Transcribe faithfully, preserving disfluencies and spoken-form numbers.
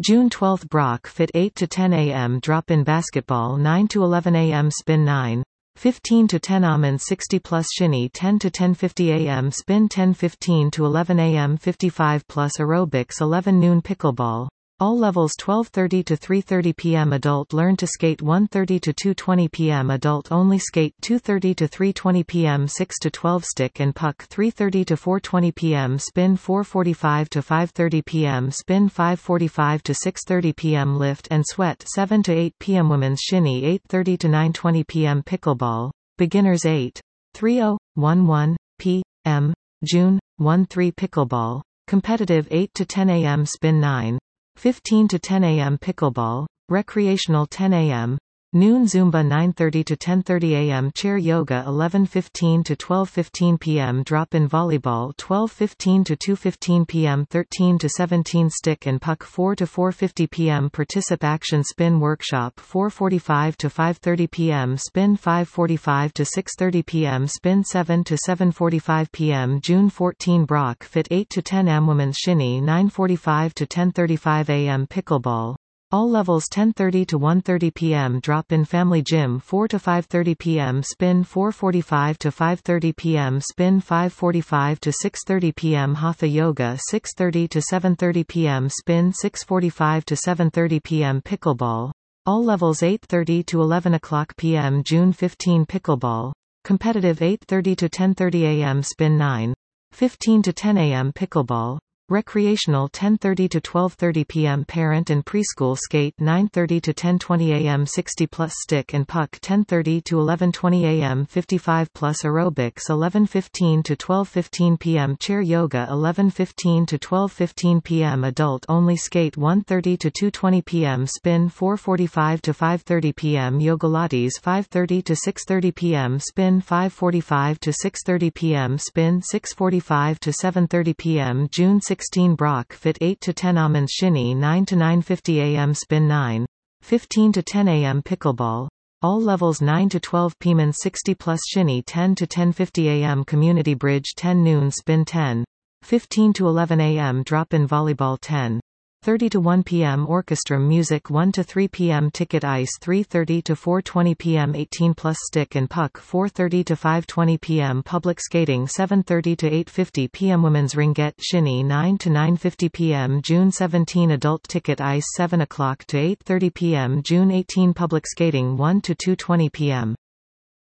June twelfth Brock Fit eight to ten A M Drop-in Basketball nine to eleven A M Spin nine fifteen to ten Amen sixty plus Shinny ten to ten fifty A M Spin ten fifteen to eleven A M fifty-five plus Aerobics eleven Noon Pickleball all levels twelve thirty to three thirty P M Adult Learn to Skate one thirty to two twenty P M Adult Only Skate two thirty to three twenty P M six to twelve Stick and Puck three thirty to four twenty P M Spin four forty-five to five thirty P M Spin five forty-five to six thirty P M Lift and Sweat seven to eight P M Women's Shinny eight thirty to nine twenty P M Pickleball Beginners eight thirty to eleven P M June thirteen Pickleball Competitive eight to ten A M Spin nine fifteen to ten A M Pickleball Recreational ten A M Noon Zumba nine thirty to ten thirty A M Chair Yoga eleven fifteen to twelve fifteen P M Drop-in Volleyball twelve fifteen to two fifteen P M thirteen to seventeen Stick and Puck four to four fifty P M Particip Action Spin Workshop four forty-five to five thirty P M Spin five forty-five to six thirty P M Spin seven to seven forty-five P M June fourteenth Brock Fit eight to ten A M Women's Shinny nine forty-five to ten thirty-five A M Pickleball all levels ten thirty to one thirty P M Drop-in Family Gym four to five thirty P M Spin four forty-five to five thirty P M Spin five forty-five to six thirty P M Hatha Yoga six thirty to seven thirty P M Spin six forty-five to seven thirty P M Pickleball all levels eight thirty to eleven o'clock P M June fifteenth Pickleball Competitive eight thirty to ten thirty A M Spin nine fifteen to ten A M Pickleball Recreational ten thirty to twelve thirty P M Parent and Preschool Skate nine thirty to ten twenty A M sixty plus Stick and Puck ten thirty to eleven twenty A M fifty-five plus Aerobics eleven fifteen to twelve fifteen P M Chair Yoga eleven fifteen to twelve fifteen P M Adult Only Skate one thirty to two twenty P M Spin four forty-five to five thirty P M Yoga Lattes five thirty to six thirty P M Spin five forty-five to six thirty P M Spin six forty-five to seven thirty P M June sixteenth Brock Fit eight to ten Amen Shinny nine to nine fifty A M Spin nine fifteen to ten A M Pickleball all levels nine to twelve P M sixty plus Shinny ten to ten fifty A M Community Bridge ten Noon Spin ten fifteen to eleven A M Drop-in Volleyball ten thirty to one P M Orchestra Music one to three P M Ticket Ice three thirty to four twenty P M eighteen plus Stick and Puck four thirty to five twenty P M Public Skating seven thirty to eight fifty P M Women's Ringette Shinny nine to nine fifty P M June seventeenth Adult Ticket Ice seven o'clock to eight thirty P M June eighteenth Public Skating one to two twenty P M